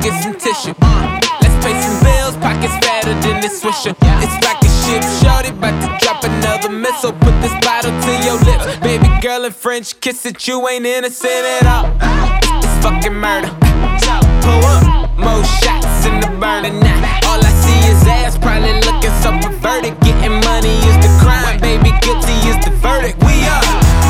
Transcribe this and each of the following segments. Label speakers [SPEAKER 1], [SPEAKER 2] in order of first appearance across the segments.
[SPEAKER 1] get some tissue. Let's pay some bills, pockets fatter than this Swisher. It's rocket ship, shorty, bout to drop another missile. Put this bottle to your lips, baby girl in French kiss it. You ain't innocent at all. It's fucking murder. Pull up, more shots in the burner now. All I see is ass, probably looking so perverted. Getting money is the crime, baby, guilty is the verdict. We up.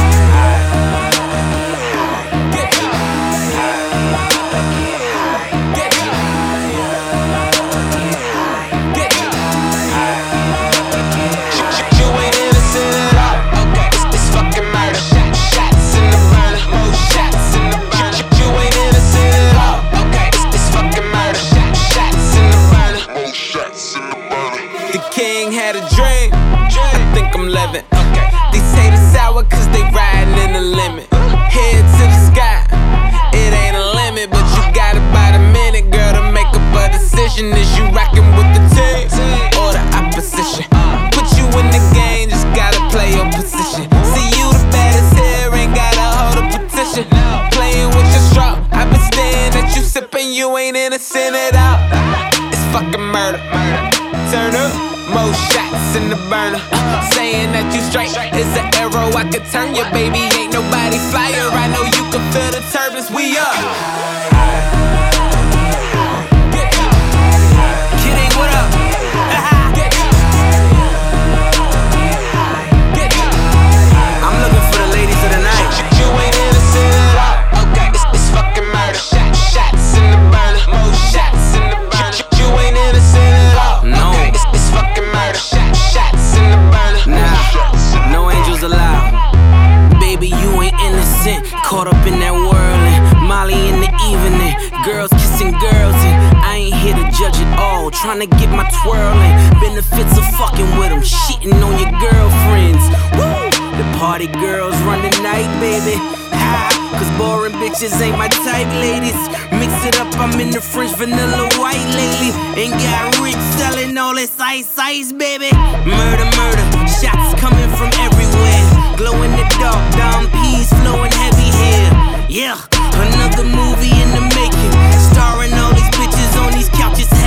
[SPEAKER 1] Had a dream, I think I'm living. These haters sour cause they riding in the limit. Head to the sky, it ain't a limit. But you got about a minute, girl, to make up a decision. Is you rockin' with the team or the opposition? Put you in the game, just gotta play your position. See you the baddest here, ain't gotta hold a petition. Playing with your straw, I been staring at you sipping, you ain't innocent at all. It's fucking murder. Turn up. More shots in the burner. Saying that you straight is an arrow I could turn you, baby. Ain't nobody flyer. I know you can feel the turbulence. We up. Kidding, what up? I'm looking for the ladies of the night. You ain't innocent at all. Okay, it's fucking murder. Shots in the burner. More shots in the burner. You ain't innocent at all. No. It's fucking murder. Shots in the burner. Nah, no angels allowed. Baby, you ain't innocent. Caught up in that whirling. Molly in the evening. Girls kissing girls, and I ain't here to judge it all. Tryna get my twirling. Benefits of fucking with them. Shitting on your girlfriends. Woo! The party girls run the night, baby. Cause boring bitches ain't my type, ladies. Mix it up, I'm in the French vanilla white lately. Ain't got rich selling all this ice, baby. Murder, murder, shots coming from everywhere. Glow in the dark, Dom P's flowing heavy here. Yeah, another movie in the making. Starring all these bitches on these couches.